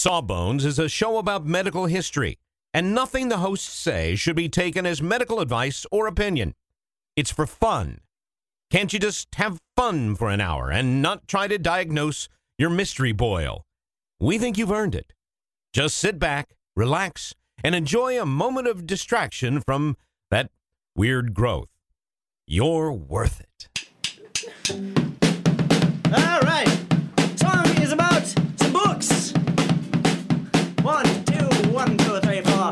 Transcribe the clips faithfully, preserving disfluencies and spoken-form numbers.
Sawbones is a show about medical history, and nothing the hosts say should be taken as medical advice or opinion. It's for fun. Can't you just have fun for an hour and not try to diagnose your mystery boil? We think you've earned it. Just sit back, relax, and enjoy a moment of distraction from that weird growth. You're worth it. All right. Song is about some books. One, two, one, two, three, four.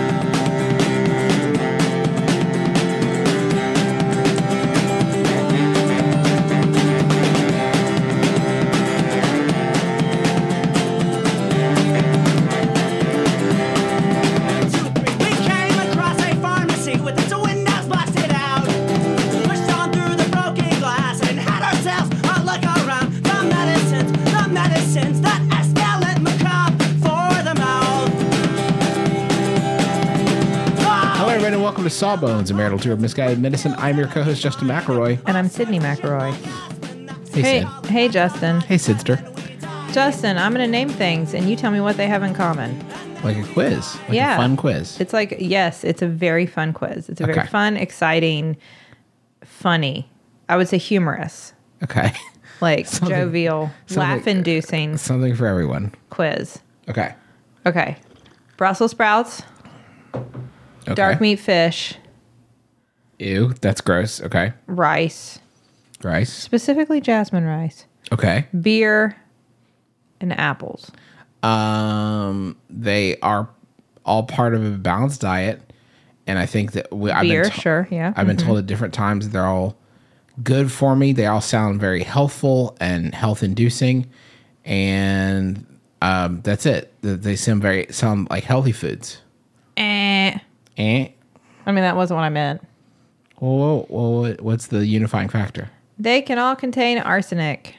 Welcome to Sawbones, a marital tour of misguided medicine. I'm your co-host, Justin McElroy. And I'm Sydney McElroy. Hey, hey, Sid. Hey, Justin. Hey, Sidster. Justin, I'm going to name things, and you tell me what they have in common. Like a quiz. Like yeah. a fun quiz. It's like, yes, it's a very fun quiz. It's a very okay. fun, exciting, funny. I would say humorous. Okay. Like something, jovial, something, laugh-inducing. Something for everyone. Quiz. Okay. Okay. Brussels sprouts. Okay. Dark meat fish. Ew, that's gross. Okay. Rice. Rice. Specifically jasmine rice. Okay. Beer and apples. Um, they are all part of a balanced diet, and I think that we. I've Beer, been to- sure, yeah. I've been mm-hmm. told at different times that they're all good for me. They all sound very healthful and health-inducing, and um, that's it. They sound very sound like healthy foods. Eh. Eh. I mean, that wasn't what I meant. Well, well, what's the unifying factor? They can all contain arsenic.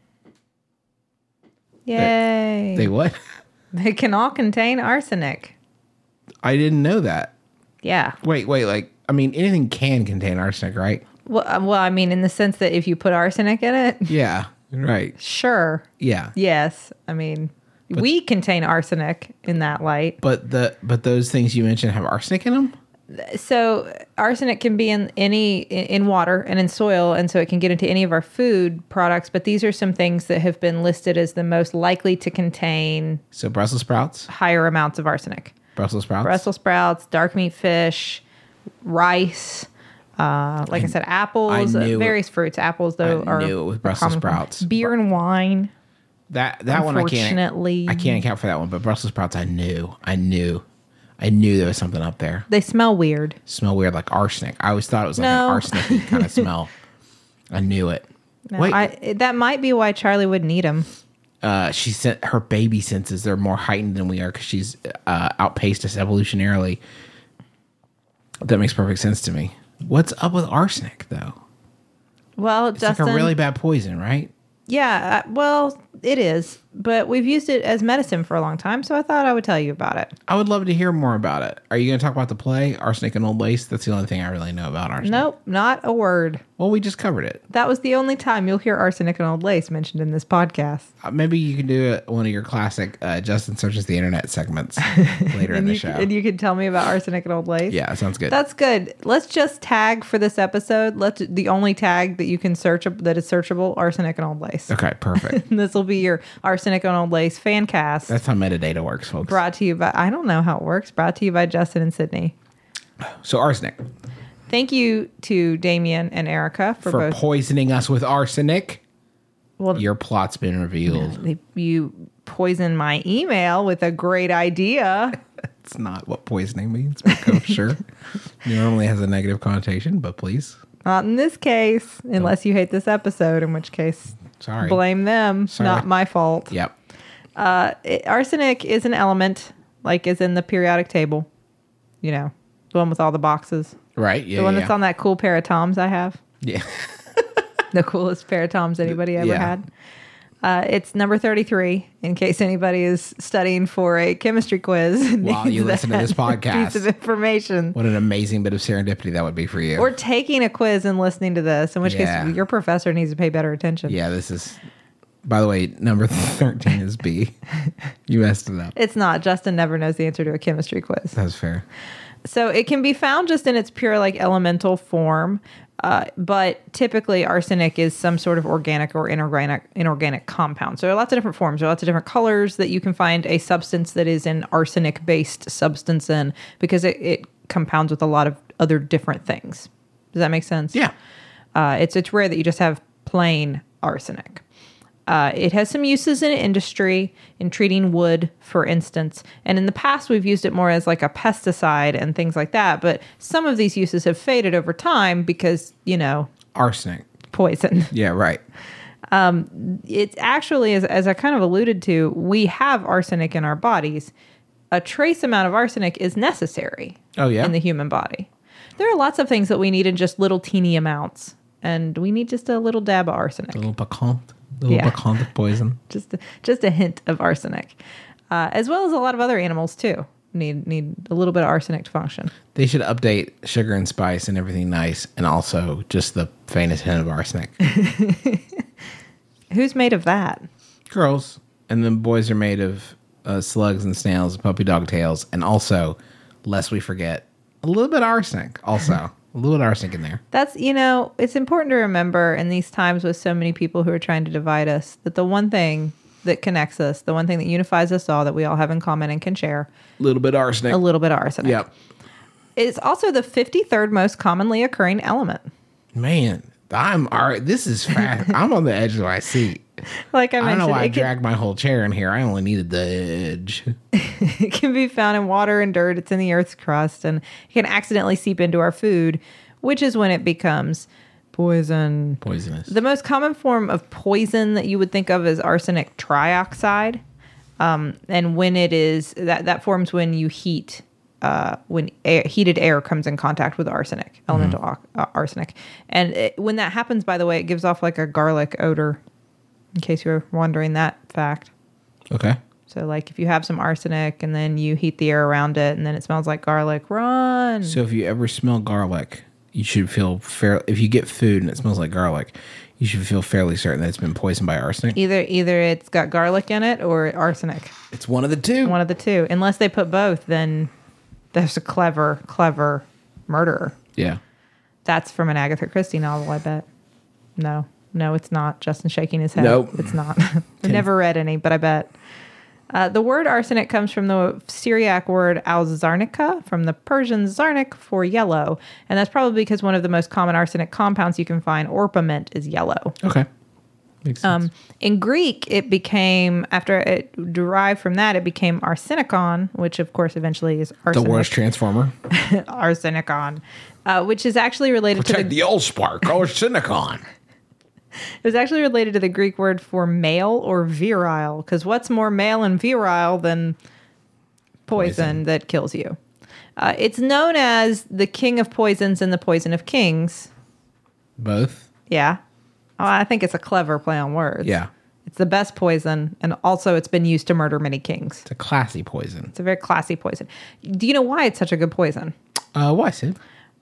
Yay. They, they what? They can all contain arsenic. I didn't know that. Yeah. Wait, wait, like, I mean, anything can contain arsenic, right? Well, uh, well, I mean, in the sense that if you put arsenic in it, Yeah, right. sure. Yeah. Yes. I mean, but, we contain arsenic in that light. But the but those things you mentioned have arsenic in them? So arsenic can be in any in water and in soil, and so it can get into any of our food products. But these are some things that have been listed as the most likely to contain. So Brussels sprouts, higher amounts of arsenic. Brussels sprouts, Brussels sprouts, dark meat fish, rice. Uh, like I, I said, apples, I uh, various it, fruits. Apples, though, I are knew it with Brussels sprouts. Beer and wine. That that one I can't. I can't account for that one. But Brussels sprouts, I knew. I knew. I knew there was something up there. They smell weird. Smell weird, like arsenic. I always thought it was like no. an arsenic kind of smell. I knew it. No, Wait, I, that might be why Charlie wouldn't eat them. Uh, she sent her baby senses. They're more heightened than we are because she's uh, outpaced us evolutionarily. That makes perfect sense to me. What's up with arsenic, though? Well, it's Justin, like a really bad poison, right? Yeah, uh, well, it is. But we've used it as medicine for a long time, so I thought I would tell you about it. I would love to hear more about it. Are you going to talk about the play, Arsenic and Old Lace? That's the only thing I really know about arsenic. Nope, not a word. Well, we just covered it. That was the only time you'll hear arsenic and old lace mentioned in this podcast. Uh, maybe you can do a, one of your classic uh, Justin Searches the Internet segments later in the you, show. And you can tell me about arsenic and old lace? Yeah, sounds good. That's good. Let's just tag for this episode. Let's the only tag that you can search that is searchable, arsenic and old lace. Okay, perfect. This will be your arsenic and old lace fan cast. That's how metadata works, folks. Brought to you by, I don't know how it works, brought to you by Justin and Sydney. So arsenic. Thank you to Damien and Erica for, for both. poisoning us with arsenic. Well, your plot's been revealed. You poisoned my email with a great idea. That's not what poisoning means, but sure. It normally has a negative connotation, but please. Not in this case, unless you hate this episode, in which case, sorry, blame them. Sorry. Not my fault. Yep. Uh, it, arsenic is an element, like is in the periodic table. You know, the one with all the boxes. Right. Yeah. The one yeah. that's on that cool pair of Toms I have. Yeah. The coolest pair of Toms anybody ever yeah. had. Uh, it's number thirty-three, in case anybody is studying for a chemistry quiz. While you listen to this podcast. Piece of information. What an amazing bit of serendipity that would be for you. Or taking a quiz and listening to this, in which yeah. case your professor needs to pay better attention. Yeah, this is By the way, number thirteen is B. You messed it up. It's not. Justin never knows the answer to a chemistry quiz. That's fair. So it can be found just in its pure like elemental form, uh, but typically arsenic is some sort of organic or inorganic inorganic compound. So there are lots of different forms. There are lots of different colors that you can find a substance that is an arsenic-based substance in because it, it compounds with a lot of other different things. Does that make sense? Yeah. Uh, it's it's rare that you just have plain arsenic. Uh, it has some uses in industry, in treating wood, for instance. And in the past, we've used it more as like a pesticide and things like that. But some of these uses have faded over time because, you know, Arsenic. poison. Yeah, right. It's actually, as, as I kind of alluded to, we have arsenic in our bodies. A trace amount of arsenic is necessary Oh, yeah? in the human body. There are lots of things that we need in just little teeny amounts. And we need just a little dab of arsenic. A little piquant. A little Yeah. piquant poison. just just a hint of arsenic, uh, as well as a lot of other animals too. Need need a little bit of arsenic to function. They should update sugar and spice and everything nice, and also just the faintest hint of arsenic. Who's made of that? Girls, and then boys are made of uh, slugs and snails, and puppy dog tails, and also, lest we forget, a little bit of arsenic. Also, a little bit of arsenic in there. That's, you know, it's important to remember in these times with so many people who are trying to divide us that the one thing that connects us, the one thing that unifies us all, that we all have in common and can share, A little bit of arsenic. a little bit of arsenic. Yep. It's also the fifty-third most commonly occurring element. Man, I'm all right. This is fast. I'm on the edge of my seat. Like I I don't mentioned, know why I it, can, dragged my whole chair in here. I only needed the edge. it can be found in water and dirt. It's in the Earth's crust, and it can accidentally seep into our food, which is when it becomes poison. Poisonous. The most common form of poison that you would think of is arsenic trioxide. Um, and when it is, that, that forms when you heat, uh, when air, heated air comes in contact with arsenic, elemental Mm-hmm. uh, arsenic. And it, when that happens, by the way, it gives off like a garlic odor, in case you were wondering that fact. Okay. So like if you have some arsenic and then you heat the air around it and then it smells like garlic, run. So if you ever smell garlic, you should feel fair. If you get food and it smells like garlic, you should feel fairly certain that it's been poisoned by arsenic. Either either it's got garlic in it or arsenic. It's one of the two. One of the two. Unless they put both, then there's a clever, clever murderer. Yeah. That's from an Agatha Christie novel, I bet. No, no, it's not. Justin's shaking his head. Nope. It's not. I've never read any, but I bet. Uh, the word arsenic comes from the Syriac word al-zarnica, from the Persian zarnik for yellow. And that's probably because one of the most common arsenic compounds you can find, orpiment, is yellow. Okay. Makes sense. Um, in Greek, it became, after it derived from that, it became arsenikon, which of course eventually is the arsenic. worst transformer. arsenikon, uh, which is actually related to Protect the, the old spark. Arsenicon. it was actually related to the Greek word for male or virile, because what's more male and virile than poison, Poison. that kills you? Uh, it's known as the king of poisons and the poison of kings. Both. Yeah. Oh, I think it's a clever play on words. Yeah. It's the best poison, and also it's been used to murder many kings. It's a classy poison. It's a very classy poison. Do you know why it's such a good poison? Uh, why, Sid?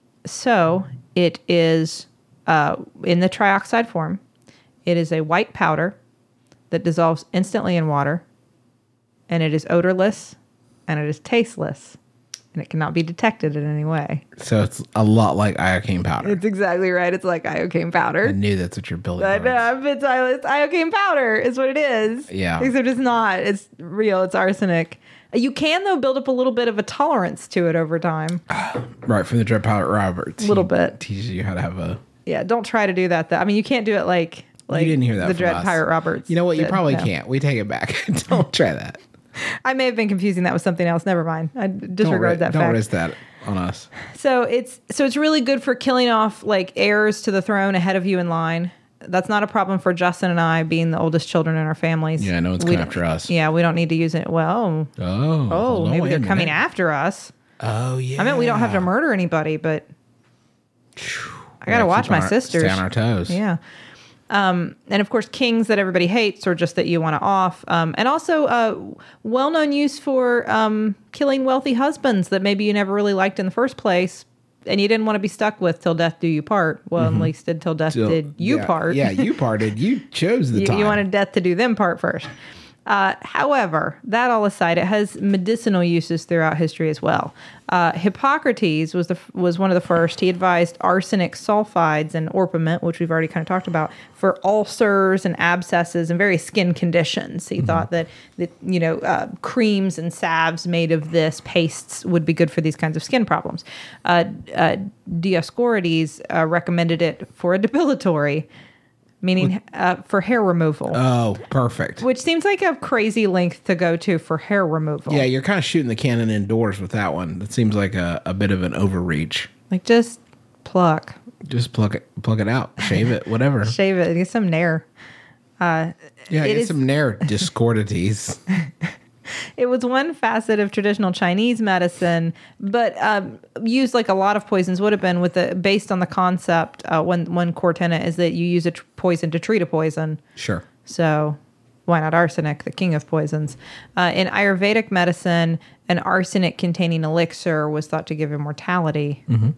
So it is uh, in the trioxide form. It is a white powder that dissolves instantly in water, and it is odorless, and it is tasteless, and it cannot be detected in any way. So it's a lot like iocane powder. It's exactly right. It's like iocane powder. I knew that's what you're building. I towards. know, it's, it's iocane powder is what it is. Yeah. Except it's not. It's real. It's arsenic. You can, though, build up a little bit of a tolerance to it over time. Right, from the Dread Pirate Roberts. A little He bit. Teaches you how to have a... Yeah, don't try to do that, though. I mean, you can't do it like, like you didn't hear that the from Dread us. Pirate Roberts. You know what? You did. probably No. can't. We take it back. Don't try that. I may have been confusing that with something else. Never mind. I Don't, disregard ri- that don't fact. risk that on us. So it's so it's really good for killing off like heirs to the throne ahead of you in line. That's not a problem for Justin and I, being the oldest children in our families. Yeah, no one's We coming don't- after us. Yeah, we don't need to use it. Well, Oh. oh, hold on, maybe wait they're a coming minute. after us. Oh, yeah. I mean, we don't have to murder anybody, but I gotta watch keep my on our- sisters. Stay on our toes. Yeah. Um, and of course, kings that everybody hates or just that you want to off. Um, and also, uh, well known use for um, killing wealthy husbands that maybe you never really liked in the first place, and you didn't want to be stuck with till death do you part. Well, at least did till death So, did you yeah, part. Yeah, you parted. You chose the you, time. you wanted death to do them part first. Uh, however, that all aside, it has medicinal uses throughout history as well. Uh, Hippocrates was the was one of the first. He advised arsenic sulfides and orpiment, which we've already kind of talked about, for ulcers and abscesses and various skin conditions. He mm-hmm. thought that, that you know uh, creams and salves made of this pastes would be good for these kinds of skin problems. Uh, uh, Dioscorides uh, recommended it for a depilatory, meaning uh, for hair removal. Oh, perfect. Which seems like a crazy length to go to for hair removal. Yeah, you're kind of shooting the cannon indoors with that one. That seems like a, a bit of an overreach. Like, just pluck. Just pluck it, pluck it out, shave it, whatever. Shave it, get some nair. Uh, yeah, it get is, some nair discordities. It was one facet of traditional Chinese medicine, but um, used like a lot of poisons would have been with the based on the concept. Uh, one one core tenet is that you use a tr- poison to treat a poison. Sure. So why not arsenic, the king of poisons? Uh, in Ayurvedic medicine, an arsenic-containing elixir was thought to give immortality. Mm-hmm.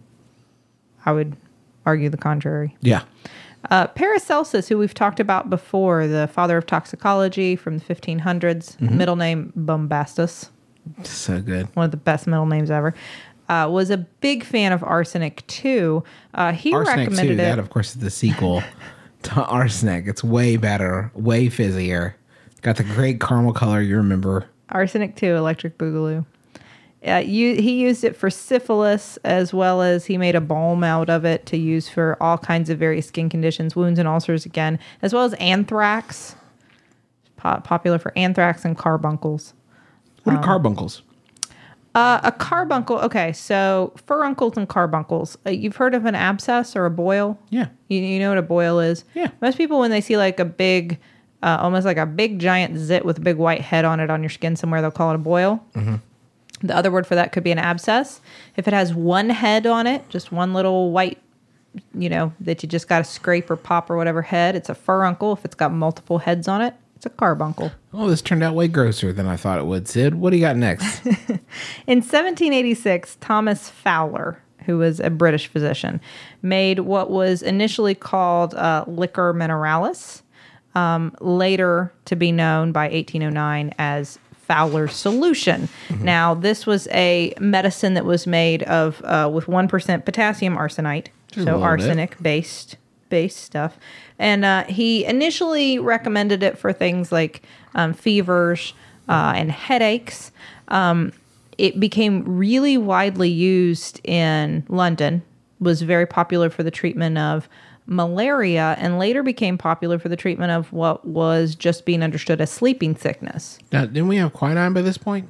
I would argue the contrary. Yeah. Uh, Paracelsus, who we've talked about before, the father of toxicology from the fifteen hundreds, mm-hmm. middle name Bombastus. So good. One of the best middle names ever. Uh, was a big fan of arsenic too. Uh, he Arsenic recommended too. it. That, of course, is the sequel to arsenic. It's way better, way fizzier. Got the great caramel color you remember. Arsenic two, Electric Boogaloo. Uh, you, he used it for syphilis, as well as he made a balm out of it to use for all kinds of various skin conditions, wounds and ulcers again, as well as anthrax. Po- popular for anthrax and carbuncles. What are um, carbuncles? Uh, a carbuncle, okay, so furuncles and carbuncles. Uh, you've heard of an abscess or a boil? Yeah. You, you know what a boil is? Yeah. Most people, when they see like a big, uh, almost like a big giant zit with a big white head on it on your skin somewhere, they'll call it a boil. Mm-hmm. The other word for that could be an abscess. If it has one head on it, just one little white, you know, that you just got to scrape or pop or whatever head, it's a furuncle. If it's got multiple heads on it, it's a carbuncle. Oh, this turned out way grosser than I thought it would, Sid. What do you got next? In seventeen eighty-six, Thomas Fowler, who was a British physician, made what was initially called uh, liquor mineralis, um, later to be known by eighteen oh nine as Fowler's solution. Mm-hmm. Now, this was a medicine that was made of uh, with one percent potassium arsenite, Just so arsenic based based stuff. And uh, he initially recommended it for things like um, fevers uh, and headaches. Um, it became really widely used in London, was very popular for the treatment of malaria, and later became popular for the treatment of what was just being understood as sleeping sickness. Now, didn't we have quinine by this point?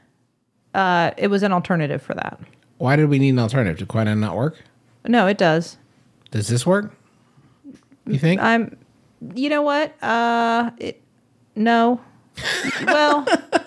Uh, it was an alternative for that. Why did we need an alternative? Did quinine not work? No, it does. Does this work? You think? I'm. You know what? Uh, it, no. Well,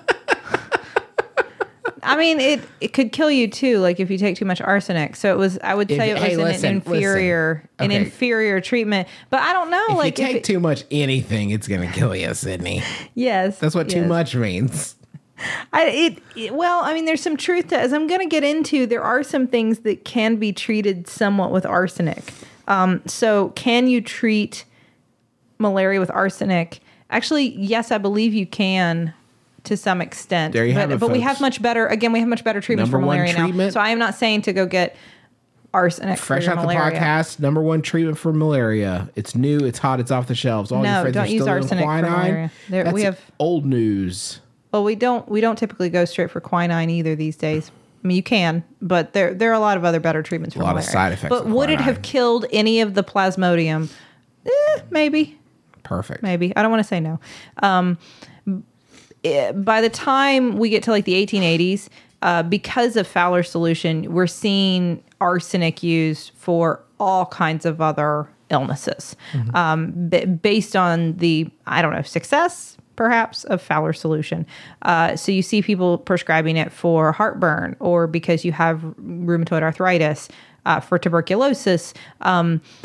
I mean, it, it could kill you too. Like if you take too much arsenic. So it was. I would say If- it was hey, an, listen, inferior, listen. an Okay. inferior treatment. But I don't know. if like you if take it- too much anything, it's going to kill you, Sydney. yes, That's what too yes. much means. I, it, it well, I mean, there's some truth to, as I'm going to get into, there are some things that can be treated somewhat with arsenic. Um, so can you treat malaria with arsenic? Actually, yes, I believe you can to some extent. There you but, have it, But we folks. have much better, again, we have much better treatments Number for one malaria now. treatment. So I am not saying to go get arsenic Fresh for out your the malaria. podcast, number one treatment for malaria. It's new, it's hot, it's off the shelves. All No, your friends don't are use still doing arsenic for quinine. malaria. There- That's we have- old news. Well, we don't we don't typically go straight for quinine either these days. I mean, you can, but there there are a lot of other better treatments for A lot of malaria. side effects But of would it quinine. have killed any of the plasmodium? Eh, maybe, Perfect. maybe. I don't want to say no. Um, eh, by the time we get to like the eighteen eighties, uh, because of Fowler's solution, we're seeing arsenic used for all kinds of other illnesses, Mm-hmm. um, b- based on the I don't know success. Perhaps of Fowler's solution. Uh, so you see people prescribing it for heartburn or because you have rheumatoid arthritis, uh, for tuberculosis. Um,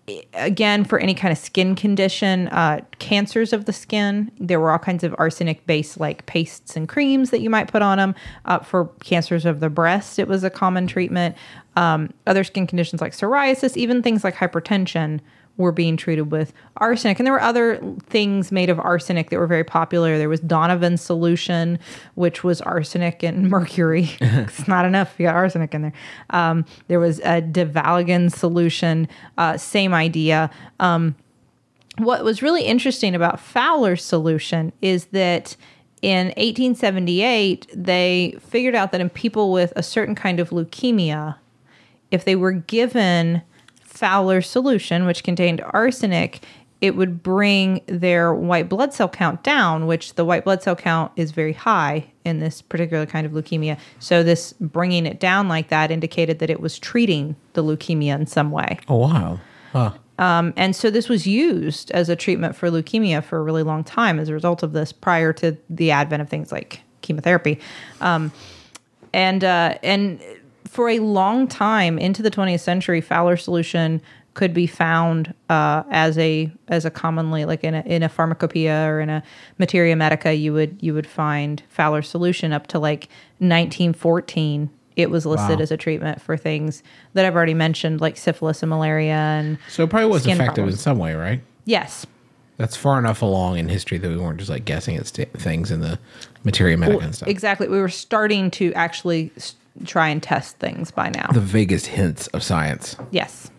again, for any kind of skin condition, uh, cancers of the skin, there were all kinds of arsenic-based like pastes and creams that you might put on them. Uh, for cancers of the breast, it was a common treatment. Um, other skin conditions like psoriasis, even things like hypertension, were being treated with arsenic. And there were other things made of arsenic that were very popular. There was Donovan solution, which was arsenic and mercury. It's not enough. You got arsenic in there. Um, there was a Devalgan solution. Uh, same idea. Um, what was really interesting about Fowler's solution is that in eighteen seventy-eight, they figured out that in people with a certain kind of leukemia, if they were given Fowler's solution, which contained arsenic, it would bring their white blood cell count down, which the white blood cell count is very high in this particular kind of leukemia. So this bringing it down like that indicated that it was treating the leukemia in some way. Oh, wow. Huh. Um, and so this was used as a treatment for leukemia for a really long time as a result of this, prior to the advent of things like chemotherapy. Um, and and uh, and for a long time into the twentieth century, Fowler's solution could be found uh, as a as a commonly, like in a in a pharmacopoeia or in a materia medica, you would you would find Fowler's solution up to like nineteen fourteen. It was listed Wow. as a treatment for things that I've already mentioned, like syphilis and malaria, and So it probably was skin effective problems. in some way, right? Yes. That's far enough along in history that we weren't just like guessing at st- things in the materia medica and stuff. Exactly. We were starting to actually s- try and test things by now. The vaguest hints of science. Yes.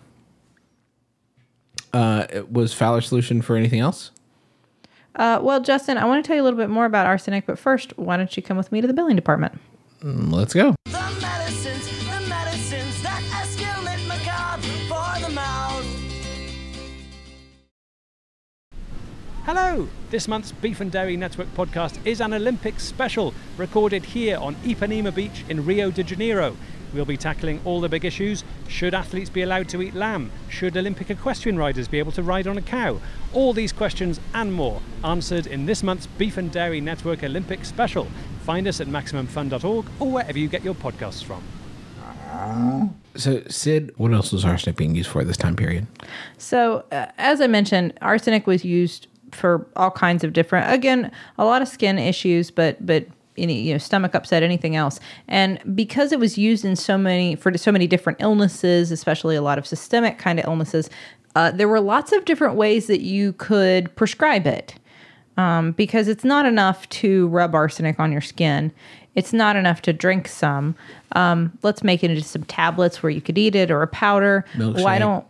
Uh, was Fowler's solution for anything else? Uh, well, Justin, I want to tell you a little bit more about arsenic, but first, why don't you come with me to the billing department? Mm, let's go. The medicines, the medicines that escalate macabre for the mouth. Hello! This month's Beef and Dairy Network podcast is an Olympics special, recorded here on Ipanema Beach in Rio de Janeiro. We'll be tackling all the big issues. Should athletes be allowed to eat lamb? Should Olympic equestrian riders be able to ride on a cow? All these questions and more answered in this month's Beef and Dairy Network Olympics special. Find us at maximum fun dot org or wherever you get your podcasts from. So, Sid, what else was arsenic being used for this time period? So, uh, as I mentioned, arsenic was used for all kinds of different, again, a lot of skin issues, but but any, you know, stomach upset, anything else. And because it was used in so many for so many different illnesses, especially a lot of systemic kind of illnesses, uh, there were lots of different ways that you could prescribe it. Um, because it's not enough to rub arsenic on your skin. It's not enough to drink some. Um, let's make it into some tablets where you could eat it, or a powder. Milkshake. Why don't?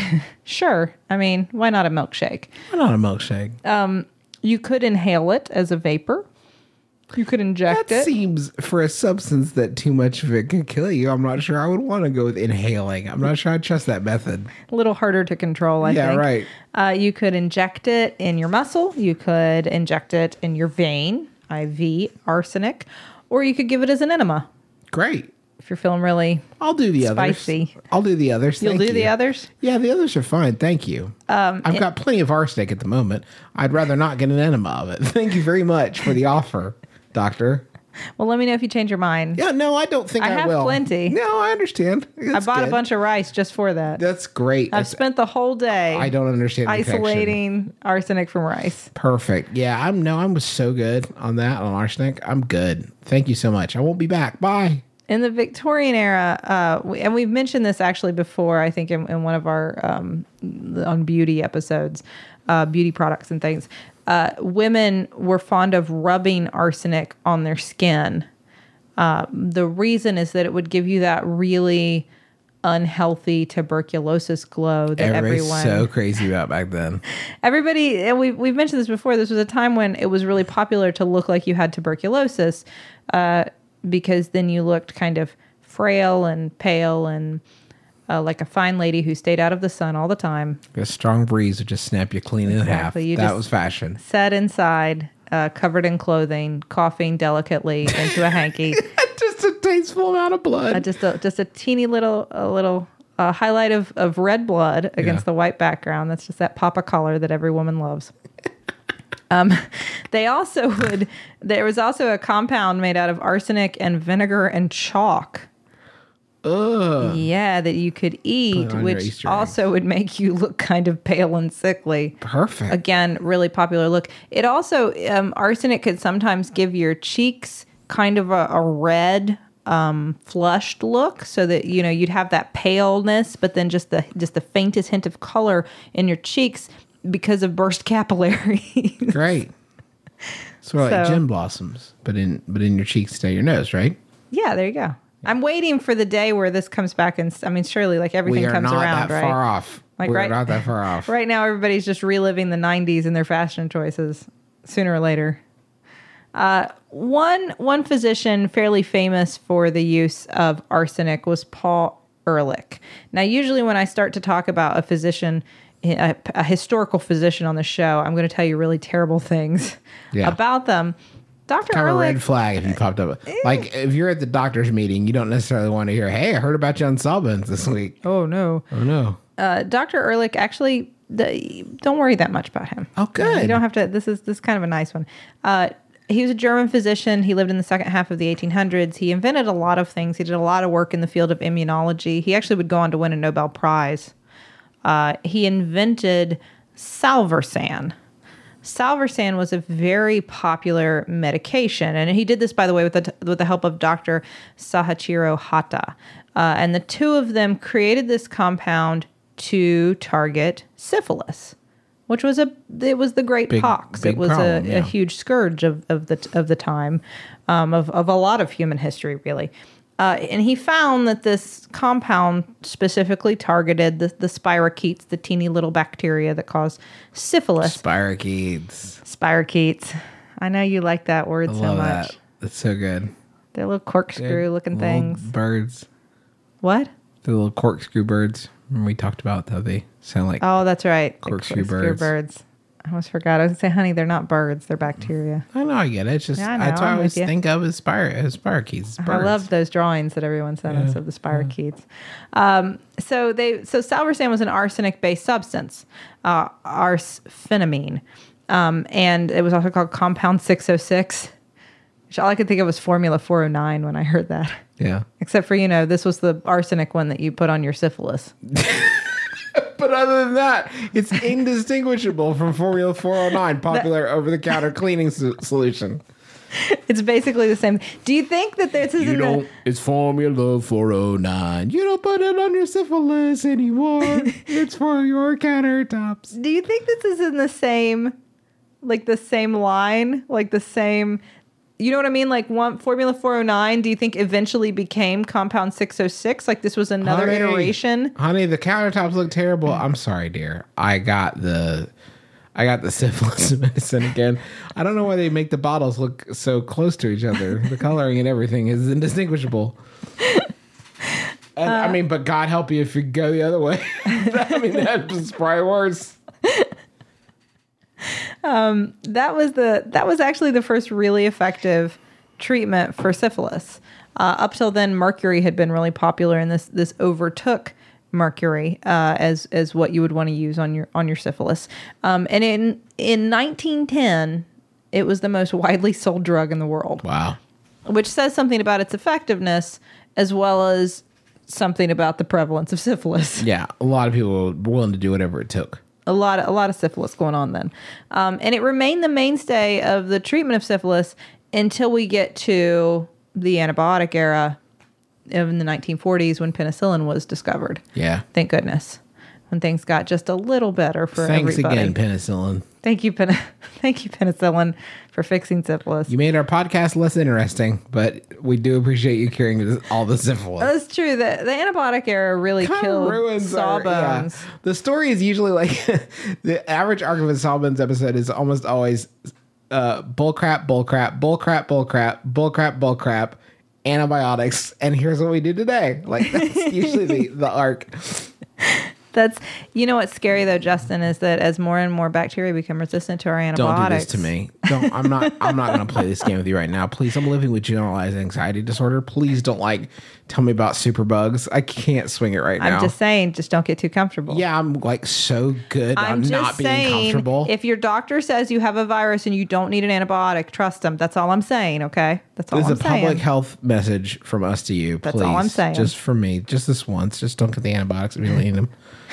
Sure. I mean, why not a milkshake? Why not a milkshake? You could inhale it as a vapor. You could inject that it. seems, for a substance that too much of it could kill you, I'm not sure I would want to go with inhaling. I'm not sure I'd trust that method. A little harder to control, I Yeah, think. right. Uh, you could inject it in your muscle. You could inject it in your vein, I V, arsenic. Or you could give it as an enema Great. if you're feeling really... I'll do the Spicy. others. I'll do the others. You'll Thank do the you. others? Yeah, the others are fine. Thank you. Um, I've got plenty of arsenic at the moment. I'd rather not get an enema of it. Thank you very much for the offer, doctor. Well, let me know if you change your mind. Yeah, no, I don't think I I, have will. plenty. No, I understand. I That's bought good. a bunch of rice just for that. That's great. I've That's- spent the whole day I don't understand the connection. isolating arsenic from rice. Perfect. Yeah, I'm no, I'm so good on that on arsenic. I'm good. Thank you so much. I won't be back. Bye. In the Victorian era, uh, we, and we've mentioned this actually before, I think in, in one of our um, on beauty episodes, uh, beauty products and things, uh, women were fond of rubbing arsenic on their skin. Uh, the reason is that it would give you that really unhealthy tuberculosis glow that Everybody's everyone so crazy about back then. everybody and we we've mentioned this before. This was a time when it was really popular to look like you had tuberculosis, uh, because then you looked kind of frail and pale and uh, like a fine lady who stayed out of the sun all the time, A strong breeze would just snap you clean in half. Exactly. You That just- was fashion. sat inside, uh, covered in clothing, coughing delicately into a hanky. Just a tasteful amount of blood. Uh, just a just a teeny little a little uh, highlight of, of red blood against Yeah. the white background. That's just that pop of color that every woman loves. Um, they also would. There was also a compound made out of arsenic and vinegar and chalk. Ugh. Yeah, that you could eat, on your which Easter also would make you look kind of pale and sickly. Perfect. Again, really popular look. It also, um, arsenic could sometimes give your cheeks kind of a, a red, um, flushed look, so that, you know, you'd have that paleness, but then just the just the faintest hint of color in your cheeks because of burst capillaries. Great. Sort of like So- gin blossoms, but in but in your cheeks instead of your nose, right? Yeah, there you go. I'm waiting for the day where this comes back, and I mean, surely, like everything We are comes not around, that right? far off. Like, We're right- not that far off. Right now, everybody's just reliving the nineties in their fashion choices. Sooner or later, uh, one one physician fairly famous for the use of arsenic was Paul Ehrlich. Now, usually when I start to talk about a physician, a, a historical physician on the show, I'm going to tell you really terrible things Yeah. about them. Doctor Kind of a red Ehrlich, flag if you popped up. Like if you're at the doctor's meeting, you don't necessarily want to hear, "Hey, I heard about you on Sawbones this week." oh no, Oh no. uh, Doctor Ehrlich actually, the, don't worry that much about him. Oh, good. You don't have to. This is this is kind of a nice one. Uh, he was a German physician. He lived in the second half of the eighteen hundreds. He invented a lot of things. He did a lot of work in the field of immunology. He actually would go on to win a Nobel Prize. Uh, he invented Salvarsan. Salvarsan was a very popular medication, and he did this, by the way, with the with the help of Doctor Sahachiro Hata. Uh, and the two of them created this compound to target syphilis, which was a it was the Great Big- Pox. big It was problem, a, yeah. a huge scourge of, of the of the time, um, of of a lot of human history, really. Uh, and he found that this compound specifically targeted the, the spirochetes, the teeny little bacteria that cause syphilis. Spirochetes. Spirochetes. I know you like that word I so love much. that. That's so good. They're little corkscrew looking Little things. Birds. What? The little corkscrew birds. Remember we talked about how they sound like. Oh, that's right. The Corkscrew birds. birds. I almost forgot. I was going to say, honey, they're not birds. They're bacteria. I know, I get it. It's just Yeah, I know, that's what I I'm always with you. think of as spire as spirochetes. I Birds. love those drawings that everyone sent us of the spirochetes. Um, so they, so Salvarsan was an arsenic-based substance, uh, arsphenamine, um, and it was also called Compound six oh six. Which all I could think of was Formula four oh nine when I heard that. Yeah. Except for, you know, this was the arsenic one that you put on your syphilis. But other than that, it's indistinguishable from Formula four oh nine, popular over-the-counter cleaning so- solution. It's basically the same. Do you think that this is You in the, don't. It's Formula four oh nine. You don't put it on your syphilis anymore. It's for your countertops. do you think this is in the same, like the same line, like the same, you know what I mean? Like one Formula four oh nine, do you think eventually became Compound six oh six? Like this was another Honey, iteration? Honey, the countertops look terrible. I'm sorry, dear. I got the I got the syphilis medicine again. I don't know why they make the bottles look so close to each other. The coloring and everything is indistinguishable. And, I mean, but God help you if you go the other way. I mean, that's probably worse. That was the that was actually the first really effective treatment for syphilis. Uh, up till then, mercury had been really popular, and this this overtook mercury uh, as as what you would want to use on your on your syphilis. Um, and in in nineteen ten, it was the most widely sold drug in the world, Wow. which says something about its effectiveness as well as something about the prevalence of syphilis. Yeah, a lot of people were willing to do whatever it took. A lot, a lot of syphilis going on then, um, and it remained the mainstay of the treatment of syphilis until we get to the antibiotic era in the nineteen forties when penicillin was discovered. Yeah. Thank goodness, when things got just a little better for Thanks everybody. again, penicillin. Thank you, pen- thank you, penicillin, for fixing syphilis. You made our podcast less interesting, but we do appreciate you curing this- all the syphilis. That's true. The the antibiotic era really Kinda killed ruins our- yeah. sawbones. The story is usually like the average arc of a Sawbones episode is almost always uh, bullcrap, bullcrap, bullcrap, bullcrap, bullcrap, bullcrap, antibiotics, and here's what we do today. Like that's usually the, the arc. That's, you know what's scary though, Justin, is that as more and more bacteria become resistant to our antibiotics. Don't do this to me. Don't. I'm not. I'm not going to play this game with you right now. Please. I'm living with generalized anxiety disorder. Please don't like tell me about superbugs. I can't swing it right now. I'm just saying, just don't get too comfortable. Yeah, I'm like so good. I'm, I'm, just not being saying, comfortable. if your doctor says you have a virus and you don't need an antibiotic, trust them. That's all I'm saying, okay? That's all This I'm is a public saying. health message from us to you. That's please. all I'm saying. Just for me, just this once. Just don't get the antibiotics if you don't need them.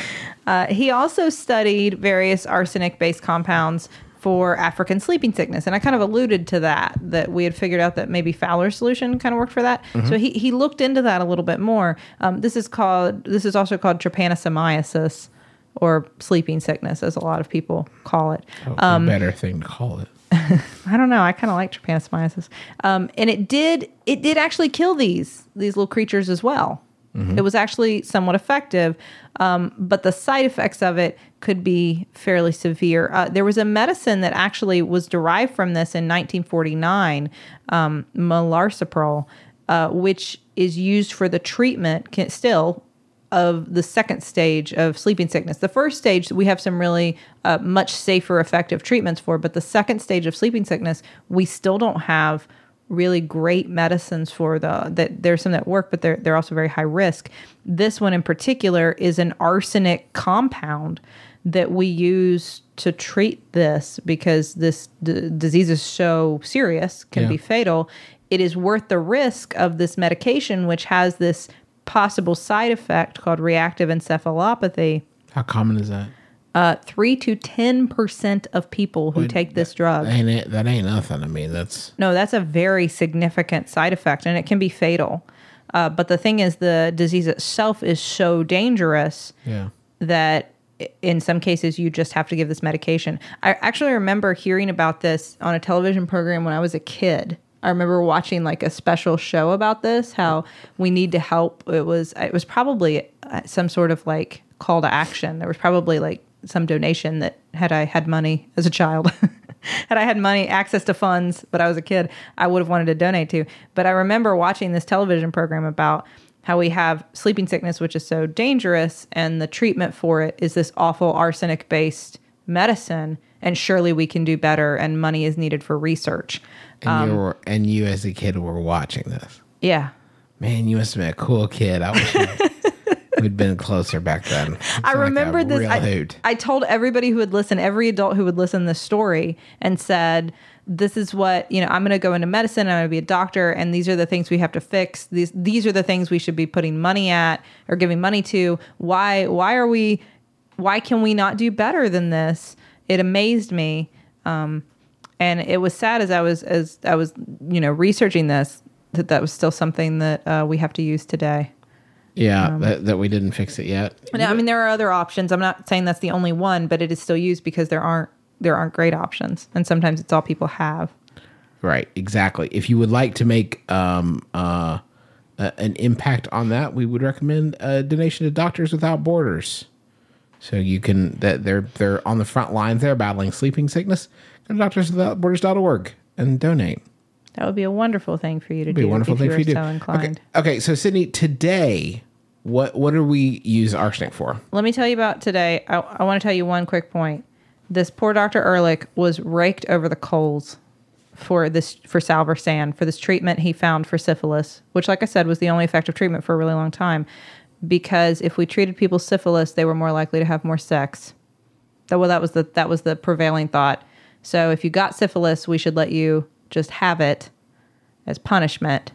Uh, he also studied various arsenic-based compounds for African sleeping sickness. And I kind of alluded to that, that we had figured out that maybe Fowler's solution kind of worked for that. Mm-hmm. So he, he looked into that a little bit more. Um, this is called, this is also called trypanosomiasis, or sleeping sickness, as a lot of people call it. Oh, Um, a better thing to call it. I don't know. I kind of like trypanosomiasis. Um, and it did, it did actually kill these, these little creatures as well. It was actually somewhat effective, um, but the side effects of it could be fairly severe. Uh, there was a medicine that actually was derived from this in nineteen forty-nine, um, Melarsoprol, uh, which is used for the treatment can, still of the second stage of sleeping sickness. The first stage, we have some really uh, much safer, effective treatments for, but the second stage of sleeping sickness, we still don't have really great medicines for. The that there's some that work, but they're they're also very high risk. This one in particular is an arsenic compound that we use to treat this because this d- disease is so serious, can Yeah. be fatal. It is worth the risk of this medication, which has this possible side effect called reactive encephalopathy. How common is that? Uh, three to ten percent of people who take this drug. Ain't it? That ain't nothing. I mean, that's No, that's a very significant side effect, and it can be fatal. Uh, but the thing is, the disease itself is so dangerous yeah. that i- in some cases you just have to give this medication. I actually remember hearing about this on a television program when I was a kid. I remember watching like a special show about this, how we need to help. It was it was probably uh, some sort of like call to action. There was probably like some donation that had I had money as a child, had I had money, access to funds, but I was a kid, I would have wanted to donate to. But I remember watching this television program about how we have sleeping sickness, which is so dangerous, and the treatment for it is this awful arsenic-based medicine, and surely we can do better, and money is needed for research. And you were, and you as a kid were watching this. Yeah. Man, you must have been a cool kid. I wish you'd, we'd been closer back then. I Sound like a remember this. real I, hoot. I told everybody who would listen, every adult who would listen this story, and said, this is what, you know, I'm going to go into medicine, I'm going to be a doctor, and these are the things we have to fix. These these are the things we should be putting money at or giving money to. Why why are we why can we not do better than this? It amazed me. Um, and it was sad as I was as I was, you know, researching this, that that was still something that uh, we have to use today. Yeah, that, that we didn't fix it yet. Now, I mean, there are other options. I'm not saying that's the only one, but it is still used because there aren't there aren't great options, and sometimes it's all people have. Right, exactly. If you would like to make um, uh, uh, an impact on that, we would recommend a donation to Doctors Without Borders. So you can that they're they're on the front lines there battling sleeping sickness. Go to doctors without borders dot org and donate. That would be a wonderful thing for you to It'd be do a wonderful if thing you for were you to do. so inclined. Okay, okay, so Sydney, today, what what do we use arsenic for? Let me tell you about today. I, I want to tell you one quick point. This poor Doctor Ehrlich was raked over the coals for this for salvarsan, for this treatment he found for syphilis, which, like I said, was the only effective treatment for a really long time. Because if we treated people's syphilis, they were more likely to have more sex. That well, that was the that was the prevailing thought. So if you got syphilis, we should let you just have it as punishment.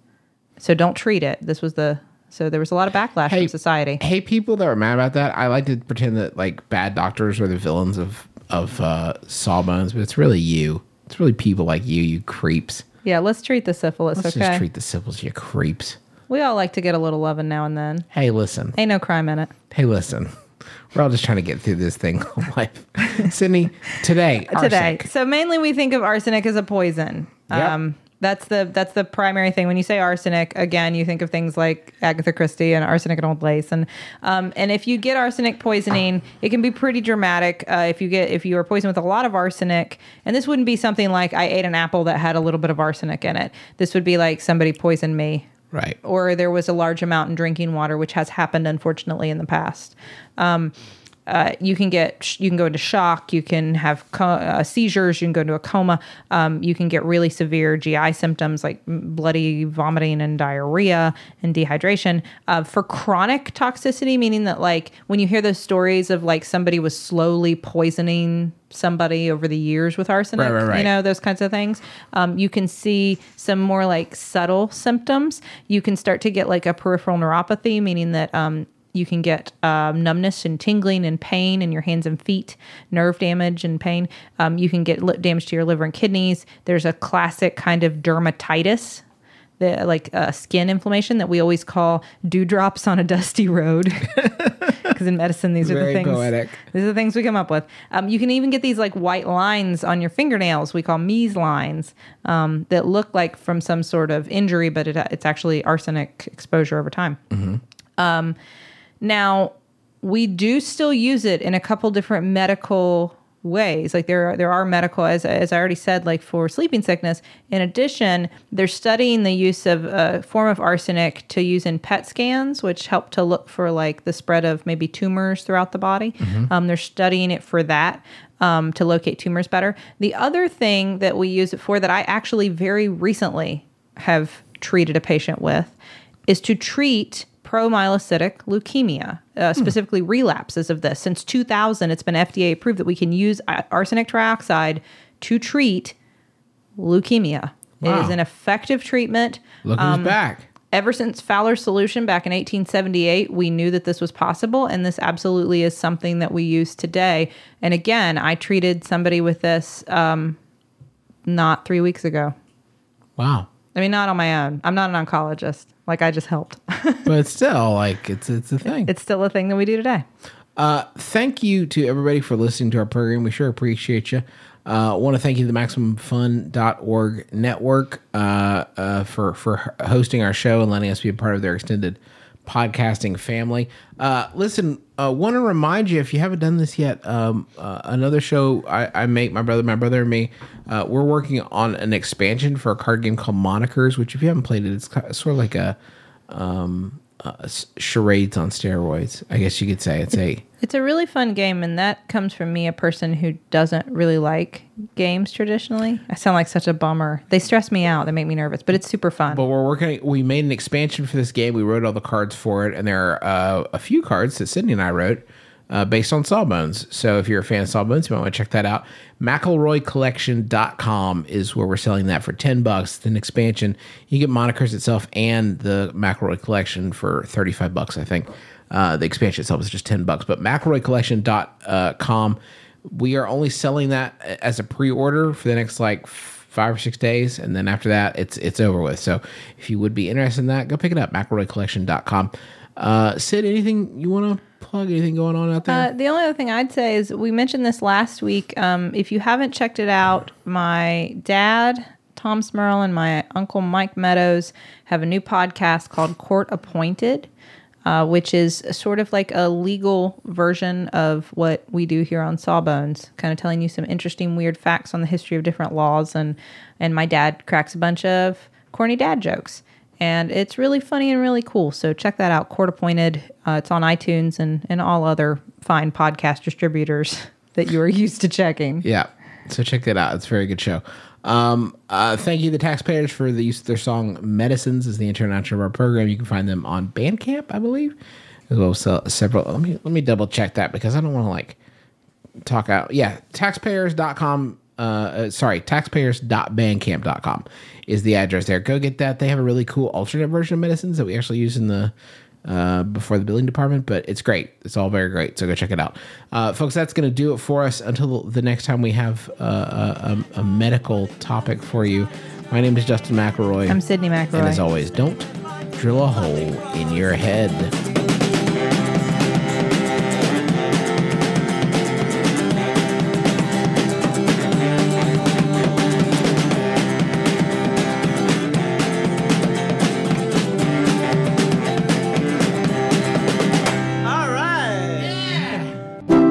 So don't treat it. This was the so there was a lot of backlash Hey, from society. Hey, people that are mad about that, I like to pretend that like bad doctors are the villains of of uh, Sawbones, but it's really you. It's really people like you, you creeps. Yeah, let's treat the syphilis. Let's okay, just treat the syphilis, you creeps. we all like to get a little loving now and then. Hey, listen. Ain't no crime in it. Hey, listen. We're all just trying to get through this thing called life. Sydney, today, Today, arsenic. so mainly we think of arsenic as a poison. Yep. Um, that's the that's the primary thing. When you say arsenic, again, you think of things like Agatha Christie and Arsenic and Old Lace, and um, and if you get arsenic poisoning, it can be pretty dramatic. Uh, if you get if you are poisoned with a lot of arsenic, and this wouldn't be something like I ate an apple that had a little bit of arsenic in it. This would be like somebody poisoned me, Right. or there was a large amount in drinking water, which has happened unfortunately in the past. Um, uh, you can get you can go into shock. You can have co- uh, seizures. You can go into a coma. Um, you can get really severe G I symptoms like bloody vomiting and diarrhea and dehydration. Uh, for chronic toxicity, meaning that like when you hear those stories of like somebody was slowly poisoning somebody over the years with arsenic, Right, right, right. you know, those kinds of things. Um, you can see some more like subtle symptoms. You can start to get like a peripheral neuropathy, meaning that um, you can get um, numbness and tingling and pain in your hands and feet, nerve damage and pain. Um, you can get li- damage to your liver and kidneys. There's a classic kind of dermatitis, the like uh, skin inflammation that we always call dewdrops on a dusty road. Because in medicine, these are Very the things. poetic. These are the things we come up with. Um, you can even get these like white lines on your fingernails. We call Mies lines um, that look like from some sort of injury, but it, it's actually arsenic exposure over time. Mm-hmm. Um, now, we do still use it in a couple different medical ways. Like there are, there are medical, as, as I already said, like for sleeping sickness. In addition, they're studying the use of a form of arsenic to use in P E T scans, which help to look for like the spread of maybe tumors throughout the body. Mm-hmm. Um, they're studying it for that. Um, to locate tumors better. The other thing that we use it for that I actually very recently have treated a patient with is to treat promyelocytic leukemia, uh, specifically relapses of this. Since two thousand, it's been F D A approved that we can use arsenic trioxide to treat leukemia. Wow. It is an effective treatment. Look who's Um, back. Ever since Fowler's solution back in eighteen seventy-eight, we knew that this was possible, and this absolutely is something that we use today. And again, I treated somebody with this um, not three weeks ago. Wow. I mean, not on my own. I'm not an oncologist. Like, I just helped. But still, like, it's it's a thing. It's still a thing that we do today. Uh, thank you to everybody for listening to our program. We sure appreciate you. I uh, want to thank you to the Maximum Fun dot org network uh, uh, for, for hosting our show and letting us be a part of their extended podcasting family. Uh, listen, I uh, want to remind you, if you haven't done this yet, um, uh, another show I, I make, my brother, my brother and me, uh, we're working on an expansion for a card game called Monikers, which if you haven't played it, it's kind of, sort of like a um, uh, charades on steroids, I guess you could say. It's a It's a really fun game, and that comes from me, a person who doesn't really like games traditionally. I sound like such a bummer. They stress me out. They make me nervous, but it's super fun. But we're working. We made an expansion for this game. We wrote all the cards for it, and there are uh, a few cards that Sydney and I wrote uh, based on Sawbones. So if you're a fan of Sawbones, you might want to check that out. McElroy Collection dot com is where we're selling that for ten bucks. It's an expansion. You get Monikers itself and the McElroy Collection for thirty-five bucks, I think. Uh, the expansion itself is just ten bucks. But McElroy Collection dot com, we are only selling that as a pre-order for the next like five or six days, and then after that, it's it's over with. So if you would be interested in that, go pick it up. McElroy Collection dot com. Uh, Sid, anything you want to plug? Anything going on out there? Uh, the only other thing I'd say is we mentioned this last week. Um, if you haven't checked it out, my dad, Tom Smurl, and my uncle Mike Meadows have a new podcast called Court Appointed. Uh, which is sort of like a legal version of what we do here on Sawbones, kind of telling you some interesting, weird facts on the history of different laws. And, and my dad cracks a bunch of corny dad jokes. And it's really funny and really cool. So check that out, Court Appointed. Uh, it's on iTunes and, and all other fine podcast distributors that you are used to checking. Yeah. So check that out. It's a very good show. Um, uh, thank you to the taxpayers for the use of their song Medicines as the introduction of our program. You can find them on Bandcamp, I believe, as well as several. Let me, let me double check that because I don't want to like talk out. Yeah. taxpayers dot com. Uh, uh, sorry, taxpayers dot bandcamp dot com is the address there. Go get that. They have a really cool alternate version of Medicines that we actually use in the uh, before the billing department, but it's great. It's all very great. So go check it out. Uh, folks, that's going to do it for us until the next time we have uh, a, a medical topic for you. My name is Justin McElroy. I'm Sydney McElroy. And as always, don't drill a hole in your head.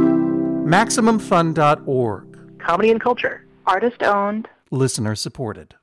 Maximum Fun dot org. Comedy and culture. Artist owned. Listener supported.